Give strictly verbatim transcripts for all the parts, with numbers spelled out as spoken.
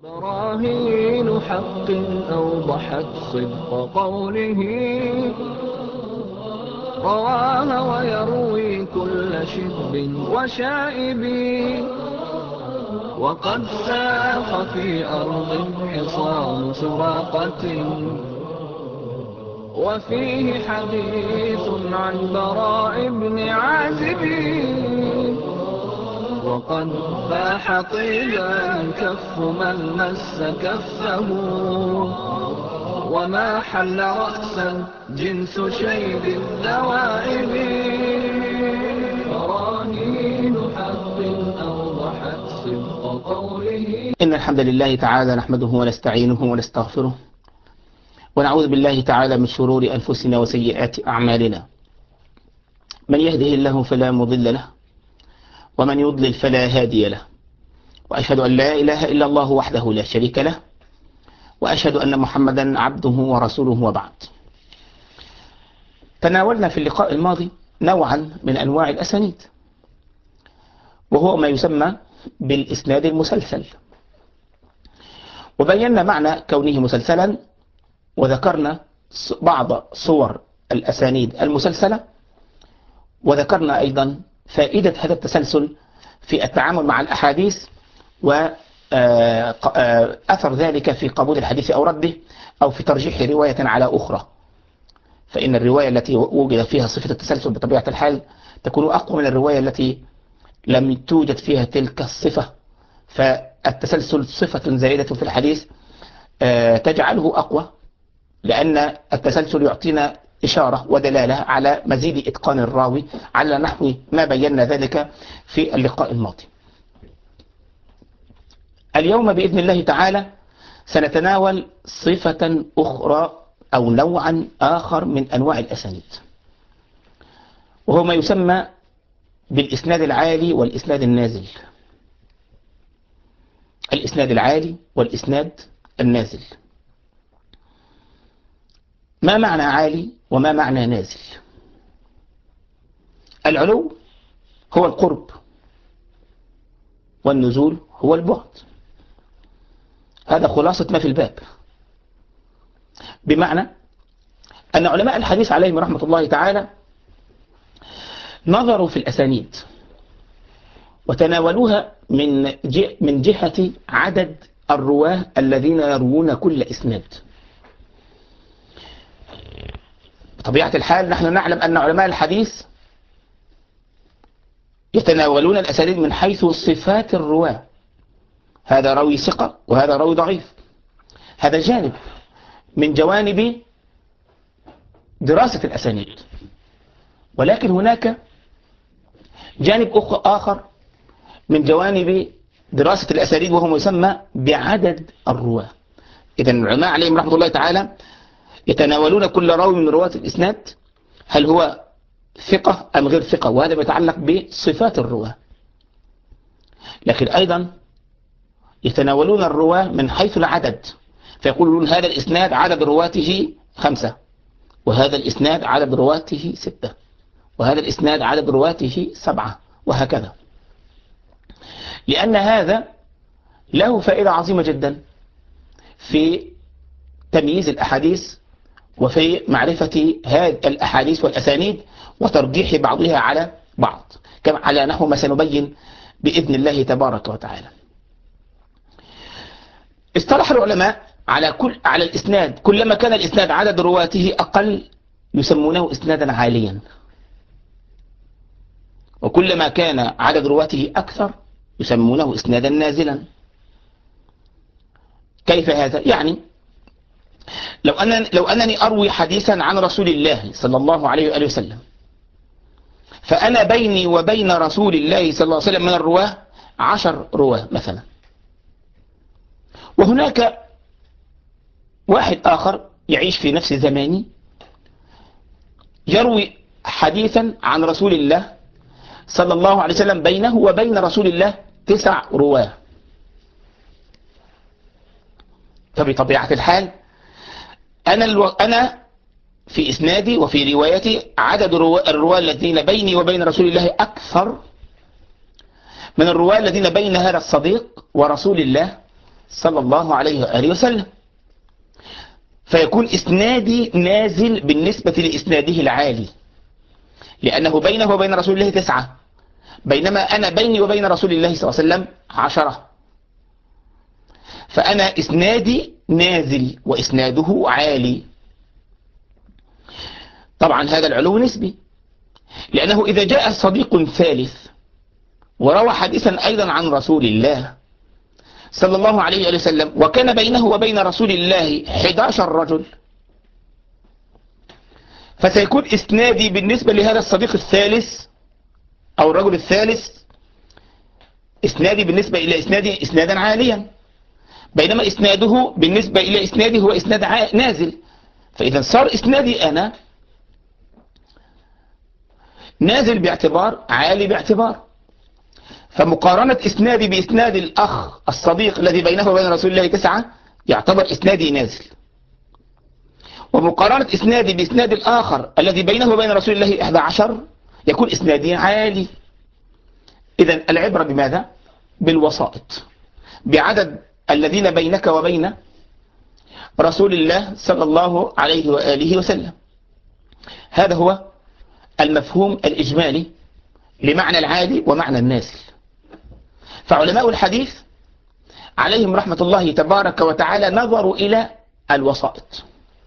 براهين حق أوضحت صدق قوله، رواها ويروي كل شذب وشائب، وقد ساق في أرض حصان سراقة، وفيه حديث عن براء بن عازب، وقد فاح طيبا كف من مس كفه، وما حل رأسا جنس شيب الذوائب، براهين حق أوضحت صدق قوله. إن الحمد لله تعالى نحمده ونستعينه ونستغفره، ونعوذ بالله تعالى من شرور أنفسنا وسيئات أعمالنا. من يهده الله فلا مضل له، ومن يضلل فلا هادي له، وأشهد أن لا إله إلا الله وحده لا شريك له، وأشهد أن محمدا عبده ورسوله، وبعد. تناولنا في اللقاء الماضي نوعا من أنواع الأسانيد، وهو ما يسمى بالإسناد المسلسل، وبينا معنى كونه مسلسلا، وذكرنا بعض صور الأسانيد المسلسلة، وذكرنا أيضا فائدة هذا التسلسل في التعامل مع الأحاديث، وأثر ذلك في قبول الحديث أو رده، أو في ترجيح رواية على أخرى. فإن الرواية التي وجد فيها صفة التسلسل بطبيعة الحال تكون أقوى من الرواية التي لم توجد فيها تلك الصفة، فالتسلسل صفة زائدة في الحديث تجعله أقوى، لأن التسلسل يعطينا إشارة ودلالة على مزيد إتقان الراوي، على نحو ما بينا ذلك في اللقاء الماضي. اليوم بإذن الله تعالى سنتناول صفة أخرى أو نوعا آخر من أنواع الأسانيد، وهو ما يسمى بالإسناد العالي والإسناد النازل. الإسناد العالي والإسناد النازل، ما معنى عالي وما معنى نازل؟ العلو هو القرب، والنزول هو البعد. هذا خلاصة ما في الباب، بمعنى أن علماء الحديث عليهم رحمة الله تعالى نظروا في الأسانيد وتناولوها من من جهة عدد الرواه الذين يروون كل إسناد. بطبيعة الحال نحن نعلم أن علماء الحديث يتناولون الأسانيد من حيث صفات الرواه، هذا راوي ثقة وهذا راوي ضعيف. هذا جانب من جوانب دراسة الأسانيد، ولكن هناك جانب آخر من جوانب دراسة الأسانيد، وهو ما يسمى بعدد الرواه. إذا العلماء عليهم رحمة الله تعالى يتناولون كل راوي من رواة الإسناد، هل هو ثقة أم غير ثقة، وهذا يتعلق بصفات الرواه. لكن أيضا يتناولون الرواه من حيث العدد، فيقولون هذا الإسناد عدد رواته خمسة، وهذا الإسناد عدد رواته ستة، وهذا الإسناد عدد رواته سبعة، وهكذا. لأن هذا له فائدة عظيمة جدا في تمييز الأحاديث، وفي معرفة هذه الأحاديث والأسانيد وترجيح بعضها على بعض، كما على نحو ما سنبين بإذن الله تبارك وتعالى. اصطلح العلماء على كل على الإسناد، كلما كان الإسناد عدد رواته أقل يسمونه إسنادا عاليا، وكلما كان عدد رواته أكثر يسمونه إسنادا نازلا. كيف هذا؟ يعني لو أنني, لو أنني أروي حديثا عن رسول الله صلى الله عليه وآله وسلم، فأنا بيني وبين رسول الله صلى الله عليه وسلم من الرواه عشر رواه مثلا، وهناك واحد آخر يعيش في نفس زماني يروي حديثا عن رسول الله صلى الله عليه وسلم بينه وبين رسول الله تسع رواه. فبطبيعة الحال أنا, الو... أنا في إسنادي وفي روايتي عدد الرواة الذين بيني وبين رسول الله أكثر من الرواة الذين بين هذا الصديق ورسول الله صلى الله عليه وآله وسلم، فيكون إسنادي نازل بالنسبة لإسناده العالي، لأنه بينه وبين رسول الله تسعة، بينما أنا بيني وبين رسول الله صلى الله عليه وسلم عشرة، فأنا إسنادي نازل وإسناده عالي. طبعا هذا العلو نسبي، لأنه إذا جاء صديق ثالث وروى حديثا أيضا عن رسول الله صلى الله عليه وسلم، وكان بينه وبين رسول الله أحد عشر رجل، فسيكون إسنادي بالنسبة لهذا الصديق الثالث أو الرجل الثالث، إسنادي بالنسبة إلى إسنادي إسنادا عاليا، بينما إسناده بالنسبة إلى إسنادي هو إسناد نازل. فإذا صار إسنادي أنا نازل باعتبار عالي باعتبار. فمقارنة إسنادي بإسناد الأخ الصديق الذي بينه وبين رسول الله تسعة يعتبر إسنادي نازل، ومقارنة إسنادي بإسناد الآخر الذي بينه وبين رسول الله أحد عشر يكون إسنادي عالي. إذن العبرة بماذا؟ بالوسائط، بعدد الذين بينك وبين رسول الله صلى الله عليه وآله وسلم. هذا هو المفهوم الإجمالي لمعنى العالي ومعنى النازل. فعلماء الحديث عليهم رحمة الله تبارك وتعالى نظروا إلى الوسائط،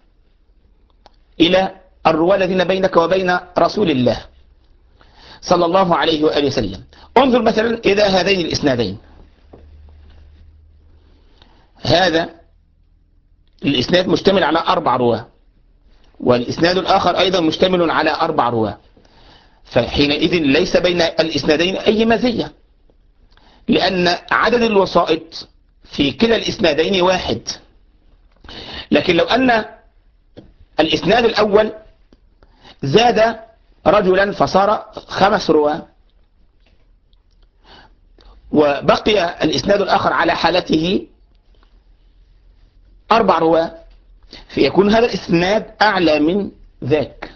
إلى الرواة الذين بينك وبين رسول الله صلى الله عليه وآله وسلم. انظر مثلا إلى هذين الإسنادين، هذا الإسناد مشتمل على أربع رواة، والإسناد الآخر أيضا مشتمل على أربع رواة، فحينئذ ليس بين الإسنادين أي مزية، لأن عدد الوسائط في كلا الإسنادين واحد. لكن لو أن الإسناد الأول زاد رجلا فصار خمس رواة، وبقي الإسناد الآخر على حالته أربع رواة، فيكون هذا الإسناد أعلى من ذاك.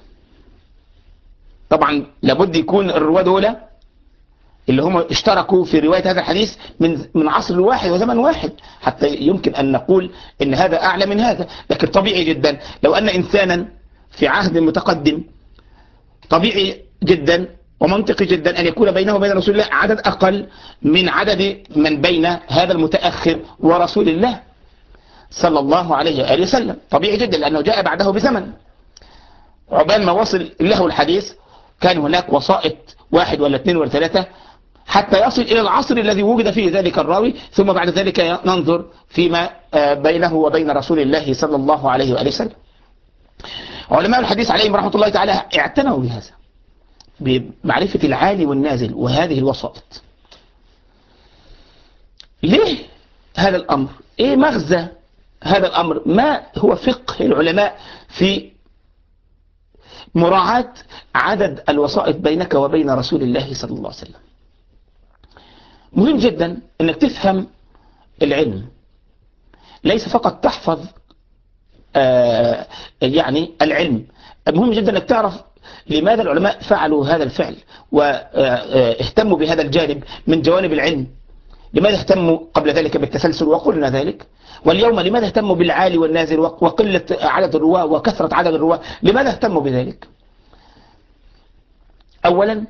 طبعا لابد يكون الرواة دول اللي هم اشتركوا في رواية هذا الحديث من من عصر واحد وزمن واحد حتى يمكن أن نقول إن هذا أعلى من هذا. لكن طبيعي جدا لو أن إنسانا في عهد متقدم، طبيعي جدا ومنطقي جدا أن يكون بينه وبين رسول الله عدد أقل من عدد من بين هذا المتأخر ورسول الله صلى الله عليه وآله وسلم. طبيعي جدا لأنه جاء بعده بزمن، عقبال ما وصل له الحديث كان هناك وسائط واحد ولا اثنين ولا ثلاثة حتى يصل إلى العصر الذي وجد فيه ذلك الراوي، ثم بعد ذلك ننظر فيما بينه وبين رسول الله صلى الله عليه وآله وسلم. علماء الحديث عليهم رحمة الله تعالى اعتنوا بهذا، بمعرفة العالي والنازل وهذه الوسائط. ليه هذا الأمر؟ إيه مغزى هذا الأمر؟ ما هو فقه العلماء في مراعاة عدد الوسائط بينك وبين رسول الله صلى الله عليه وسلم؟ مهم جدا أنك تفهم العلم، ليس فقط تحفظ آه يعني العلم. مهم جدا أنك تعرف لماذا العلماء فعلوا هذا الفعل واهتموا بهذا الجانب من جوانب العلم. لماذا اهتموا قبل ذلك بالتسلسل وقلنا ذلك، واليوم لماذا اهتموا بالعالي والنازل وقلة عدد الرواة وكثرة عدد الرواة؟ لماذا اهتموا بذلك؟ أولا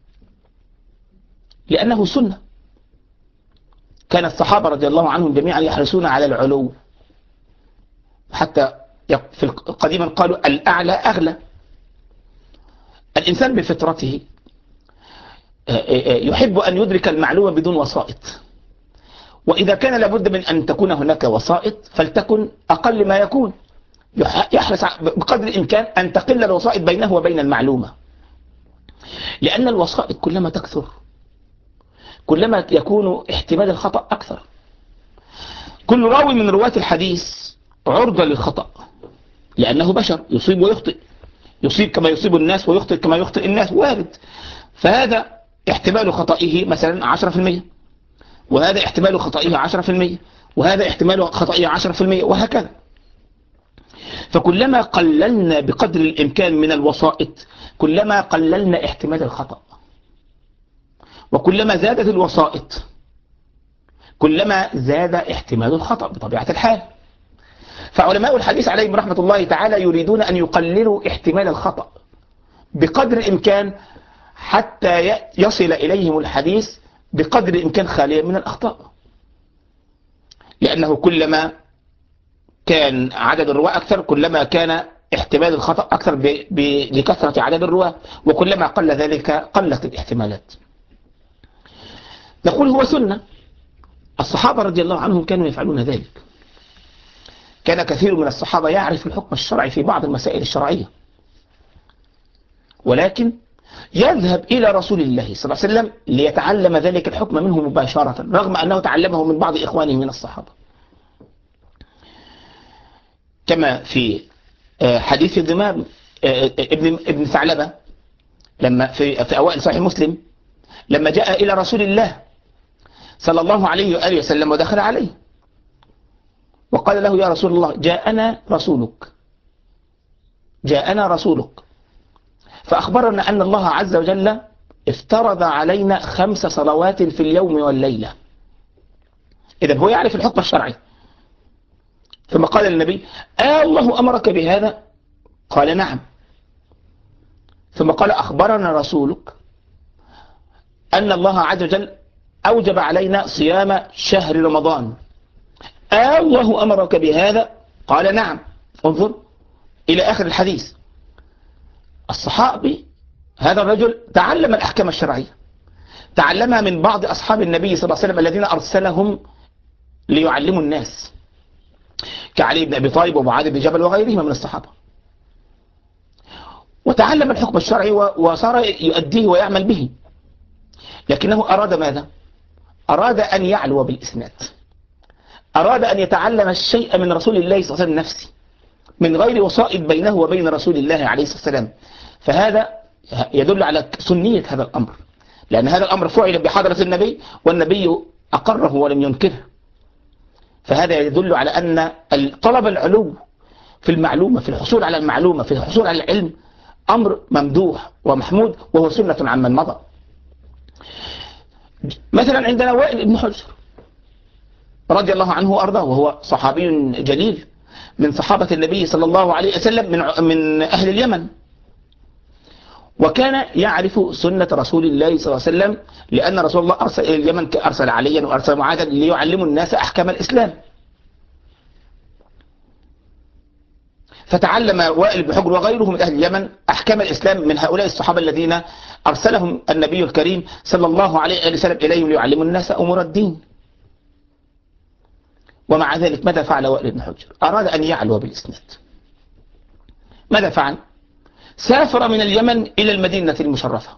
لأنه سنة، كان الصحابة رضي الله عنهم جميعا يحرصون على العلو، حتى في قديما قالوا الأعلى أغلى. الإنسان بفطرته يحب أن يدرك المعلومة بدون وسائط، وإذا كان لابد من أن تكون هناك وسائط فلتكن أقل ما يكون، يحرص بقدر الإمكان أن تقل الوسائط بينه وبين المعلومة، لأن الوسائط كلما تكثر كلما يكون احتمال الخطأ أكثر. كل راوي من رواة الحديث عرضة للخطأ، لأنه بشر يصيب ويخطئ، يصيب كما يصيب الناس ويخطئ كما يخطئ الناس، وارد. فهذا احتمال خطئه مثلا عشرة في المية، وهذا احتمال خطئه عشرة في المية، وهذا احتمال خطئه عشرة في المية، وهكذا. فكلما قللنا بقدر الإمكان من الوسائط كلما قللنا احتمال الخطأ، وكلما زادت الوسائط كلما زاد احتمال الخطأ بطبيعة الحال. فعلماء الحديث عليهم رحمة الله تعالى يريدون أن يقللوا احتمال الخطأ بقدر الإمكان حتى يصل إليهم الحديث بقدر الإمكان خاليا من الأخطاء، لأنه كلما كان عدد الرواة أكثر كلما كان احتمال الخطأ أكثر لكثرة عدد الرواة، وكلما قل ذلك قلت الاحتمالات. نقول هو سنة، الصحابة رضي الله عنهم كانوا يفعلون ذلك. كان كثير من الصحابة يعرف الحكم الشرعي في بعض المسائل الشرعية، ولكن يذهب إلى رسول الله صلى الله عليه وسلم ليتعلم ذلك الحكم منه مباشرة، رغم أنه تعلمه من بعض إخوانه من الصحابة، كما في حديث ذمام ابن ابن ثعلبة لما في في أوائل صحيح مسلم، لما جاء إلى رسول الله صلى الله عليه وآله وسلم ودخل عليه وقال له: يا رسول الله، جاءنا رسولك جاءنا رسولك فأخبرنا أن الله عز وجل افترض علينا خمس صلوات في اليوم والليلة. إذن هو يعرف الحكم الشرعي. ثم قال للنبي: آه الله أمرك بهذا؟ قال: نعم. ثم قال: أخبرنا رسولك أن الله عز وجل أوجب علينا صيام شهر رمضان. آه الله أمرك بهذا؟ قال: نعم. انظر إلى آخر الحديث. الصحابي هذا الرجل تعلم الأحكام الشرعية، تعلمها من بعض أصحاب النبي صلى الله عليه وسلم الذين أرسلهم ليعلموا الناس، كعلي بن أبي طالب ومعاذ بن جبل وغيرهم من الصحابة، وتعلم الحكم الشرعي وصار يؤديه ويعمل به. لكنه أراد ماذا؟ أراد أن يعلو بالإسناد، أراد أن يتعلم الشيء من رسول الله صلى الله عليه وسلم نفسه من غير وسائط بينه وبين رسول الله عليه الصلاة والسلام. فهذا يدل على سنية هذا الأمر، لأن هذا الأمر فعل بحضرة النبي والنبي أقره ولم ينكره. فهذا يدل على أن طلب العلو في المعلومة، في الحصول على المعلومة، في الحصول على العلم، أمر ممدوح ومحمود، وهو سنة عمن مضى. مثلا عندنا وائل بن حجر رضي الله عنه وأرضاه، وهو صحابي جليل من صحابة النبي صلى الله عليه وسلم من من أهل اليمن، وكان يعرف سنة رسول الله صلى الله عليه وسلم، لأن رسول الله أرسل إلى اليمن، أرسل عليا وأرسل معاذا ليعلموا الناس أحكام الإسلام. فتعلم وائل بن حجر وغيره من أهل اليمن أحكام الإسلام من هؤلاء الصحابة الذين أرسلهم النبي الكريم صلى الله عليه وسلم إليهم ليعلموا الناس أمور الدين. ومع ذلك ماذا فعل وائل بن حجر؟ أراد أن يعلو بالإسناد. ماذا فعل؟ سافر من اليمن إلى المدينة المشرفة،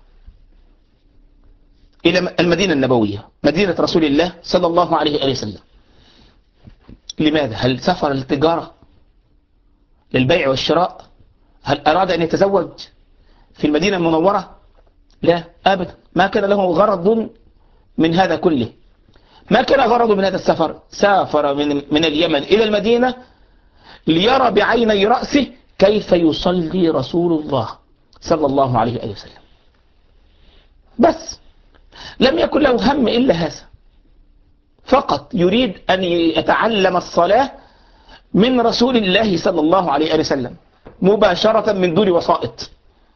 إلى المدينة النبوية، مدينة رسول الله صلى الله عليه وسلم. لماذا؟ هل سافر للتجارة، للبيع والشراء؟ هل أراد أن يتزوج في المدينة المنورة؟ لا أبدا، ما كان له غرض من هذا كله. ما كان غرضه من هذا السفر. سافر من, من اليمن إلى المدينة ليرى بعيني رأسه كيف يصلي رسول الله صلى الله عليه وسلم. بس لم يكن له هم إلا هذا فقط، يريد أن يتعلم الصلاة من رسول الله صلى الله عليه وسلم مباشرة من دون وسائط.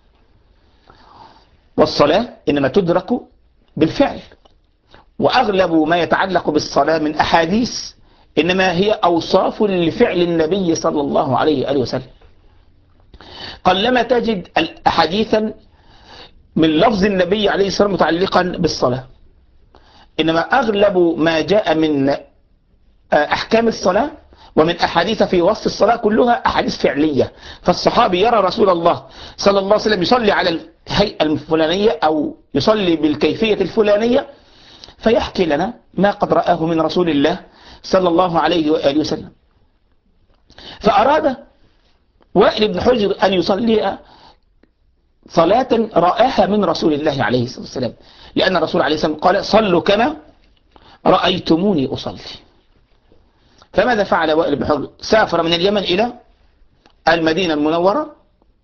والصلاة إنما تدرك بالفعل، وأغلب ما يتعلق بالصلاة من أحاديث إنما هي أوصاف لفعل النبي صلى الله عليه وسلم. قلما تجد أحاديثا من لفظ النبي عليه الصلاة والسلام متعلقا بالصلاة، إنما أغلب ما جاء من أحكام الصلاة ومن أحاديث في وصف الصلاة كلها أحاديث فعلية. فالصحابي يرى رسول الله صلى الله عليه وسلم يصلي على الهيئة الفلانية أو يصلي بالكيفية الفلانية، فيحكي لنا ما قد رآه من رسول الله صلى الله عليه وآله وسلم. فأراد وائل بن حجر أن يصلي صلاة رآها من رسول الله عليه الصلاة والسلام، لأن الرسول عليه الصلاة والسلام قال: صلوا كما رأيتموني أصلي. فماذا فعل وائل بن حجر؟ سافر من اليمن إلى المدينة المنورة،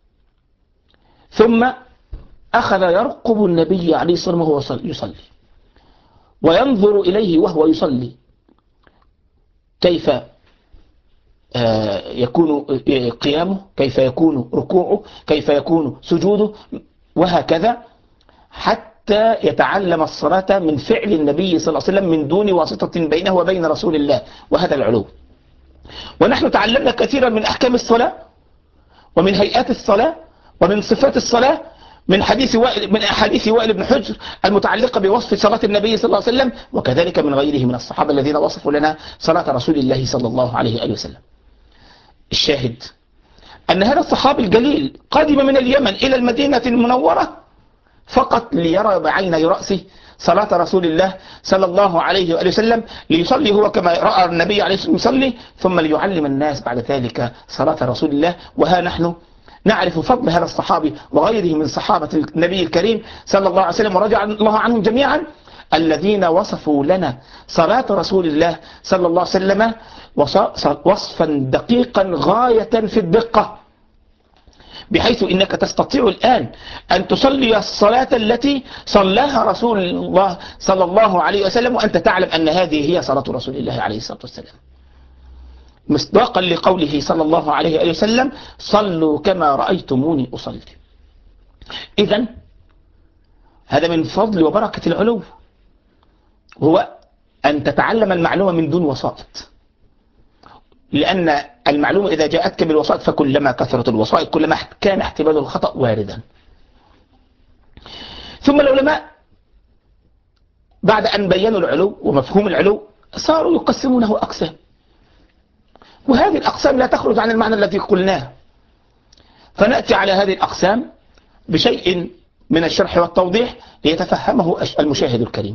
ثم أخذ يرقب النبي عليه الصلاة والسلام وهو يصلي، وينظر إليه وهو يصلي، كيف يكون قيامه، كيف يكون ركوعه، كيف يكون سجوده، وهكذا، حتى يتعلم الصلاة من فعل النبي صلى الله عليه وسلم من دون واسطة بينه وبين رسول الله، وهذا العلو. ونحن تعلمنا كثيرا من أحكام الصلاة ومن هيئات الصلاة ومن صفات الصلاة من حديث وائل من أحاديث وائل بن حجر المتعلقة بوصف صلاة النبي صلى الله عليه وسلم، وكذلك من غيره من الصحابة الذين وصفوا لنا صلاة رسول الله صلى الله عليه وآله وسلم. الشاهد أن هذا الصحابي الجليل قدم من اليمن إلى المدينة المنورة فقط ليرى بعيني رأسه صلاة رسول الله صلى الله عليه وآله وسلم، ليصلي هو كما رأى النبي عليه الصلاة والسلام يصلي، ثم ليعلم الناس بعد ذلك صلاة رسول الله. وها نحن نعرف فضل هذا الصحابي وغيره من صحابة النبي الكريم صلى الله عليه وسلم ورضي الله عنهم جميعا، الذين وصفوا لنا صلاة رسول الله صلى الله عليه وسلم وصفا دقيقا غاية في الدقة، بحيث إنك تستطيع الآن أن تصلي الصلاة التي صلاها رسول الله صلى الله عليه وسلم وأنت تعلم أن هذه هي صلاة رسول الله عليه الصلاة والسلام، مصداقا لقوله صلى الله عليه وآله وسلم: صلوا كما رأيتموني أصلي. إذن هذا من فضل وبركة العلو، هو أن تتعلم المعلومة من دون وسائط، لأن المعلومة إذا جاءتك بالوسائط فكلما كثرت الوسائط كلما كان احتمال الخطأ واردا. ثم العلماء بعد أن بينوا العلو ومفهوم العلو صاروا يقسمونه أقسام، وهذه الأقسام لا تخرج عن المعنى الذي قلناه، فنأتي على هذه الأقسام بشيء من الشرح والتوضيح ليتفهمه المشاهد الكريم.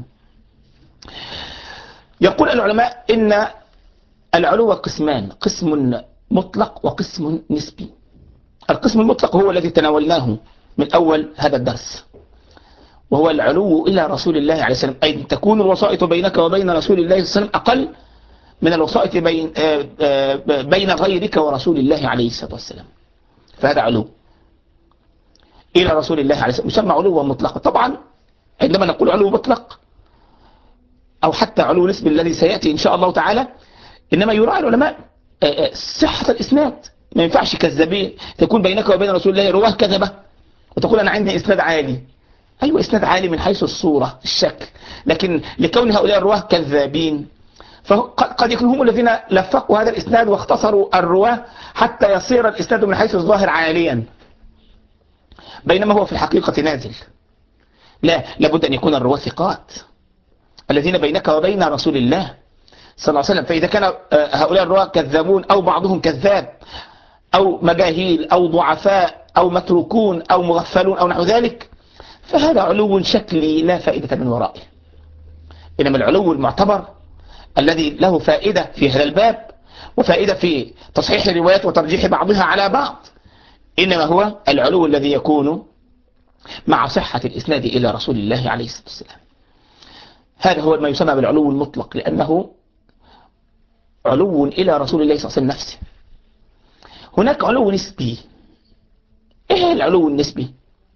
يقول العلماء إن العلو قسمان: قسم مطلق وقسم نسبي. القسم المطلق هو الذي تناولناه من أول هذا الدرس، وهو العلو إلى رسول الله عليه السلام، أي تكون الوسائط بينك وبين رسول الله صلى الله عليه وسلم أقل من الوسائط بين, بين غيرك ورسول الله عليه الصلاة والسلام، فهذا علو إلى رسول الله عليه السلام، يسمى علوا مطلقا. طبعا عندما نقول علو مطلق أو حتى علو نسبي الذي سيأتي إن شاء الله تعالى، إنما يراعي العلماء صحة الإسناد. ما ينفعش كذابين تكون بينك وبين رسول الله رواه كذبة وتقول أنا عندي إسناد عالي. أيوة إسناد عالي من حيث الصورة الشكل، لكن لكون هؤلاء الرواه كذابين فقد يكونوا هم الذين لفقوا هذا الإسناد واختصروا الرواه حتى يصير الإسناد من حيث الظاهر عاليا بينما هو في الحقيقة نازل. لا، لابد أن يكون الرواه ثقات الذين بينك وبين رسول الله صلى الله عليه وسلم. فإذا كان هؤلاء الرواة كذابون أو بعضهم كذاب أو مجاهيل أو ضعفاء أو متروكون أو مغفلون أو نحو ذلك، فهذا علو شكلي لا فائدة من ورائه. إنما العلو المعتبر الذي له فائدة في هذا الباب وفائدة في تصحيح الروايات وترجيح بعضها على بعض، إنما هو العلو الذي يكون مع صحة الإسناد إلى رسول الله عليه الصلاة والسلام. هذا هو ما يسمى بالعلو المطلق، لأنه علو إلى رسول الله صلى الله عليه وسلم نفسه. هناك علو نسبي. إيه العلو النسبي؟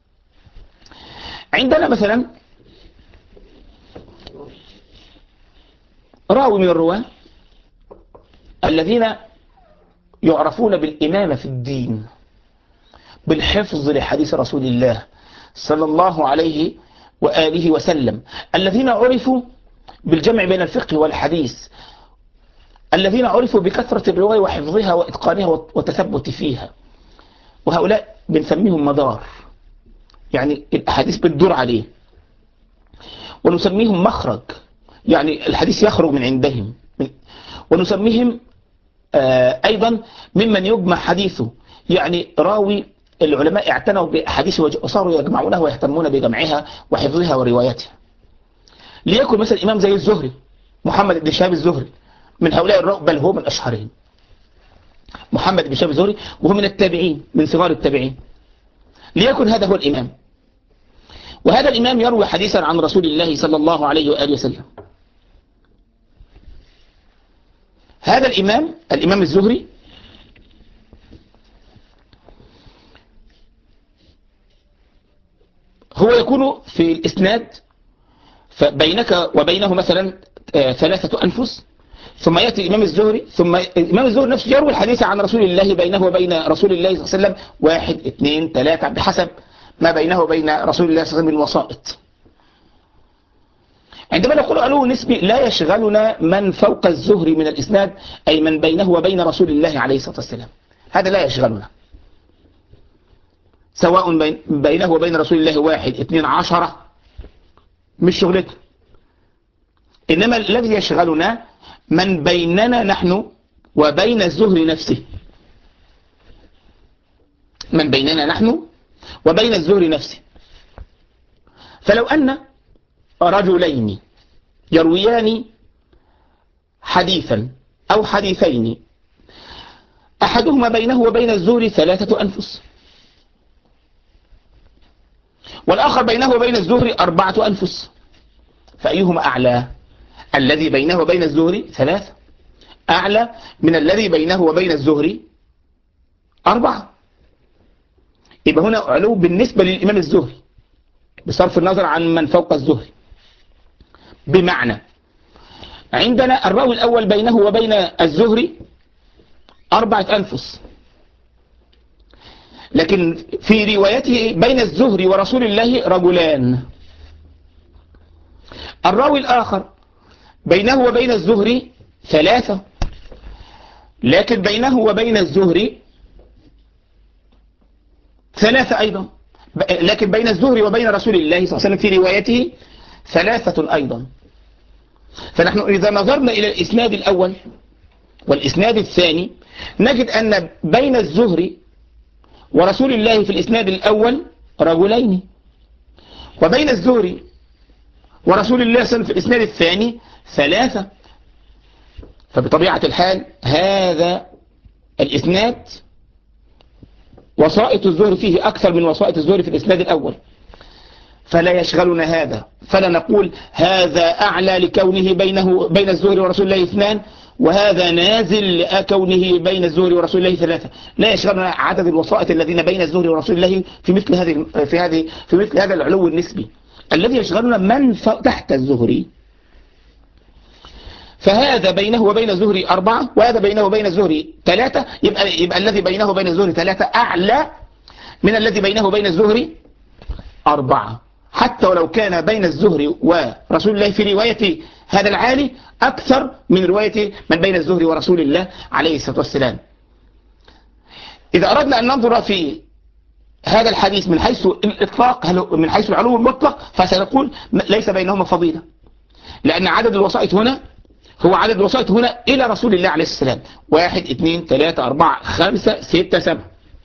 عندنا مثلا راوي من الرواة الذين يعرفون بالإمامة في الدين، بالحفظ لحديث رسول الله صلى الله عليه وآله وسلم، الذين عرفوا بالجمع بين الفقه والحديث، الذين عرفوا بكثرة الرواية وحفظها وإتقانها وتثبت فيها، وهؤلاء بنسميهم مدار، يعني الأحاديث بتدور عليه. ونسميهم مخرج، يعني الحديث يخرج من عندهم. ونسميهم آه أيضا ممن يجمع حديثه، يعني راوي العلماء اعتنوا بأحاديثه وصاروا يجمعونها ويهتمون بجمعها وحفظها وروايتها. ليكن مثلا إمام زي الزهري، محمد بن شهاب الزهري، من هؤلاء الرواة، بل هو من أشهرهم. محمد بن شهاب الزهري وهو من التابعين، من صغار التابعين. ليكن هذا هو الإمام، وهذا الإمام يروي حديثا عن رسول الله صلى الله عليه وآله وسلم. هذا الإمام الإمام الزهري هو يكون في الإسناد فبينك وبينه مثلا ثلاثة أنفس، ثم يأتي الإمام الزهري، ثم الإمام الزهري نفسه يروي الحديث عن رسول الله بينه وبين رسول الله صلى الله عليه وسلم واحد اثنين ثلاثة بحسب ما بينه وبين رسول الله صلى الله عليه وسلم من الوسائط. عندما نقول علو نسبي لا يشغلنا من فوق الزهري من الإسناد، أي من بينه وبين رسول الله عليه الصلاة والسلام، هذا لا يشغلنا، سواء بين بينه وبين رسول الله واحد اثنين عشرة، مش شغلته. إنما الذي يشغلنا من بيننا نحن وبين الزهري نفسه، من بيننا نحن وبين الزهري نفسه. فلو أن رجلين يرويان حديثا أو حديثين، أحدهما بينه وبين الزهري ثلاثة أنفس، والآخر بينه وبين الزهري أربعة أنفس، فأيهما أعلى؟ الذي بينه وبين الزهري ثلاثة أعلى من الذي بينه وبين الزهري أربعة. يبقى هنا علو بالنسبة للإمام الزهري بصرف النظر عن من فوق الزهري. بمعنى عندنا الراوي الأول بينه وبين الزهري أربعة أنفس، لكن في روايته بين الزهري ورسول الله رجلان. الراوي الآخر بينه وبين الزهري ثلاثة، لكن بينه وبين الزهري ثلاثة أيضا، لكن بين الزهري وبين رسول الله صلى الله عليه وسلم في روايته ثلاثة أيضا. فنحن إذا نظرنا إلى الإسناد الأول والإسناد الثاني نجد أن بين الزهري ورسول الله في الإسناد الأول رجلين، وبين الزهري ورسول الله صلى الله عليه وسلم في الإسناد الثاني ثلاثة. فبطبيعة الحال هذا الإسناد وسائط الزهري فيه أكثر من وسائط الزهري في الإسناد الأول، فلا يشغلنا هذا، فلا نقول هذا أعلى لكونه بينه بين الزهري ورسول الله اثنان، وهذا نازل لكونه بين الزهري ورسول الله ثلاثة. لا يشغلنا عدد الوسائط الذين بين الزهري ورسول الله في مثل هذه في هذه في مثل هذا العلو النسبي. الذي يشغلنا من تحت الزهري، فهذا بينه وبين الزهري أربعة وهذا بينه وبين الزهري ثلاثة، يبقى يبقى الذي بينه وبين الزهري ثلاثة أعلى من الذي بينه وبين الزهري أربعة، حتى ولو كان بين الزهري ورسول الله في رواية هذا العالي أكثر من رواية من بين الزهري ورسول الله عليه الصلاة والسلام. إذا أردنا أن ننظر في هذا الحديث من حيث الإطلاق، من حيث العلو المطلق، فسنقول ليس بينهما فضيلة، لأن عدد الوسائط هنا هو عدد الوسائط هنا إلى رسول الله عليه السلام، واحد اثنين ثلاثة أربعة خمسة ستة سبعة،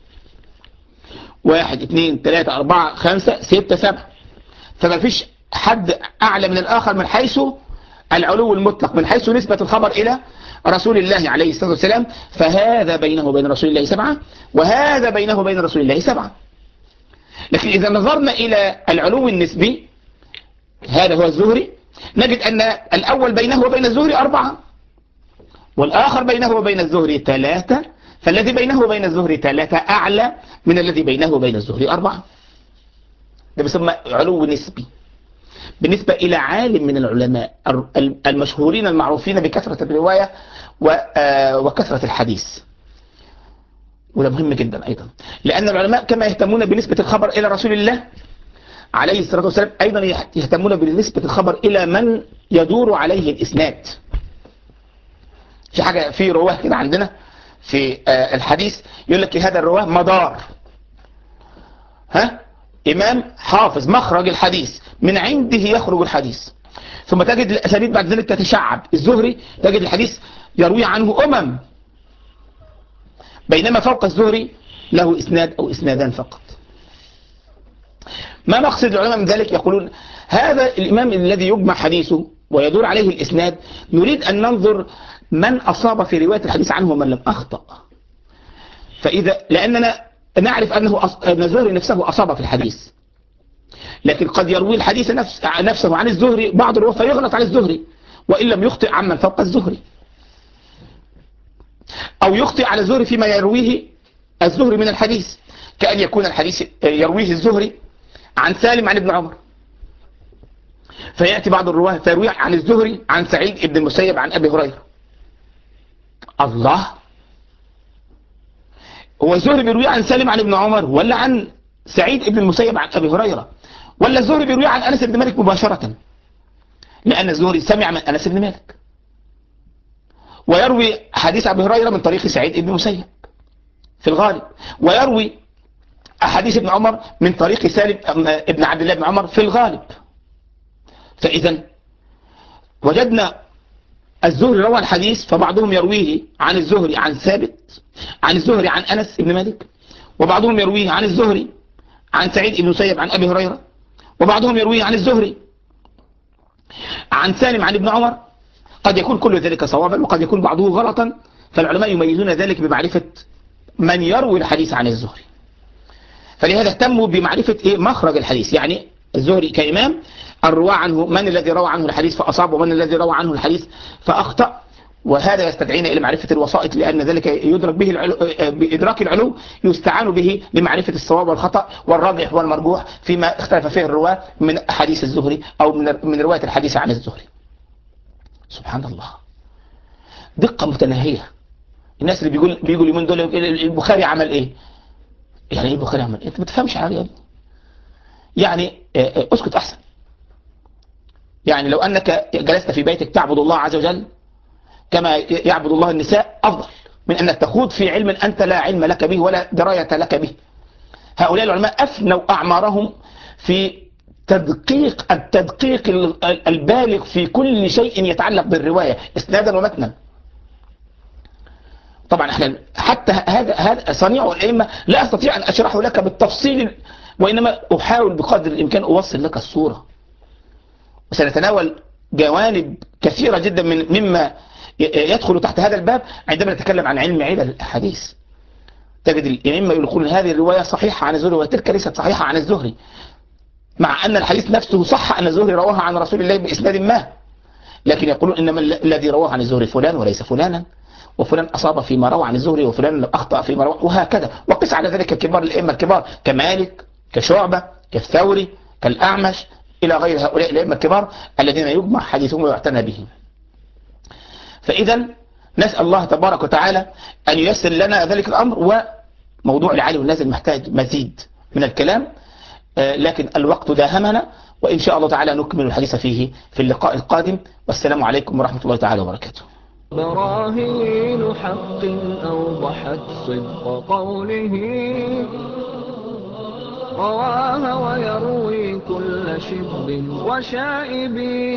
واحد اثنين ثلاثة أربعة خمسة ستة سبعة، فما فيش حد أعلى من الآخر من حيث العلو المطلق، من حيث نسبة الخبر إلى رسول الله عليه الصلاة والسلام. فهذا بينه وبين رسول الله سبعة وهذا بينه وبين رسول الله سبعة. لكن إذا نظرنا إلى العلو النسبي، هذا هو الزهري، نجد أن الأول بينه وبين الزهري أربعة والآخر بينه وبين الزهري ثلاثة، فالذي بينه وبين الزهري ثلاثة أعلى من الذي بينه وبين الزهري أربعة. ده بيسمى علو نسبي بالنسبة إلى عالم من العلماء المشهورين المعروفين بكثرة الرواية وكثرة الحديث. وده مهم جدا أيضا، لأن العلماء كما يهتمون بنسبة الخبر إلى رسول الله عليه الصلاة والسلام أيضا يهتمون بنسبة الخبر إلى من يدور عليه الإسناد. في حاجة في رواه كده عندنا في الحديث يقول لك هذا الرواه مدار، ها إمام حافظ مخرج الحديث من عنده يخرج الحديث، ثم تجد الأسانيد بعد ذلك تتشعب. الزهري تجد الحديث يروي عنه أمم، بينما فوق الزهري له إسناد أو إسنادان فقط. ما مقصد العلماء من ذلك؟ يقولون هذا الإمام الذي يجمع حديثه ويدور عليه الإسناد نريد أن ننظر من أصاب في رواية الحديث عنه ومن لم أخطأ. فإذا لأننا نعرف أنه أن الزهري نفسه أصاب في الحديث، لكن قد يروي الحديث نفس نفسه عن الزهري بعض الرواة فيغلط على الزهري وإن لم يخطئ عمن فوق الزهري، أو يخطئ على الزهري فيما يرويه الزهري من الحديث، كأن يكون الحديث يرويه الزهري عن سالم عن ابن عمر، فيأتي بعض الرواه فيروي عن الزهري عن سعيد بن المسيب عن أبي هريرة، الله، هو الزهري بيروي عن سالم عن ابن عمر ولا عن سعيد ابن المسيب عن ابي هريره؟ ولا الزهري بيروي عن انس بن مالك مباشره؟ لان الزهري سمع من انس بن مالك، ويروي حديث ابي هريره من طريق سعيد ابن المسيب في الغالب، ويروي احاديث ابن عمر من طريق سالم ابن عبد الله بن عمر في الغالب. فاذا وجدنا الزهري روى الحديث، فبعضهم يرويه عن الزهري عن ثابت عن الزهري عن انس بن مالك، وبعضهم يرويه عن الزهري عن سعيد بن المسيب عن ابي هريره، وبعضهم يرويه عن الزهري عن سالم عن ابن عمر. قد يكون كل ذلك صوابا وقد يكون بعضه غلطا، فالعلماء يميزون ذلك بمعرفة من يروي الحديث عن الزهري. فلهذا اهتموا بمعرفة إيه مخرج الحديث، يعني الزهري كإمام الرواة عنه من الذي روى عنه الحديث فأصاب ومن الذي روى عنه الحديث فأخطأ. وهذا يستدعينا إلى معرفة الوسائط، لأن ذلك يدرك به العلو، بإدراك العلو يستعان به لمعرفة الصواب والخطأ والراجح والمرجوح فيما اختلف فيه الرواة من حديث الزهري أو من من رواية الحديث عن الزهري. سبحان الله، دقة متناهية. الناس اللي بيقول بيقول اليومين دول البخاري عمل ايه؟ يعني ايه البخاري عمل ايه؟ انت ما تفهمش حاجه يا ابني. يعني اسكت احسن. يعني لو انك جلست في بيتك تعبد الله عز وجل كما يعبد الله النساء افضل من انك تخوض في علم انت لا علم لك به ولا درايه لك به. هؤلاء العلماء افنوا اعمارهم في تدقيق التدقيق البالغ في كل شيء يتعلق بالروايه اسنادا ومتنا. طبعا احنا حتى هذا هذا صنيع الائمه لا استطيع ان اشرحه لك بالتفصيل، وانما احاول بقدر الامكان اوصل لك الصوره. وسنتناول جوانب كثيره جدا من مما يدخل تحت هذا الباب عندما نتكلم عن علم علل الاحاديث. تجد الائمه يقولون هذه الروايه صحيحه عن الزهري وتلك ليست صحيحه عن الزهري، مع ان الحديث نفسه صح ان الزهري رواها عن رسول الله باسناد ما، لكن يقولون انما الذي رواه عن الزهري فلان وليس فلانا، وفلان أصاب فيما روى عن الزهري وفلان أخطأ فيما روى، وهكذا. وقس على ذلك كبار الأئمة الكبار كمالك كشعبة كالثوري كالأعمش إلى غير هؤلاء الأئمة الكبار الذين يجمع حديثهم ويعتنى بهم. فإذا نسأل الله تبارك وتعالى أن ييسر لنا ذلك الأمر. وموضوع العالي والنازل محتاج مزيد من الكلام، لكن الوقت داهمنا، وإن شاء الله تعالى نكمل الحديث فيه في اللقاء القادم. والسلام عليكم ورحمة الله تعالى وبركاته. براهين حق أوضحت صدق قوله، رواها ويروي كل شب وشائب،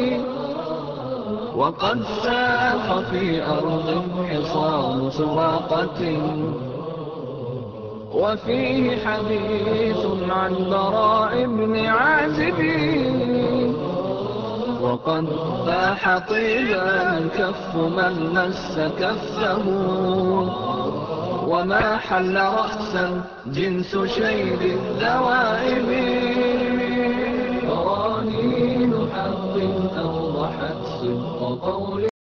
وقد ساق في أرض حصان سراقة، وفيه حديث عن براء بن عازب، وقد فاح طيبا الكف من مس كفه، وما حل رأسا جنس شيب الذوائب. براهين حق أوضحت صدق قوله.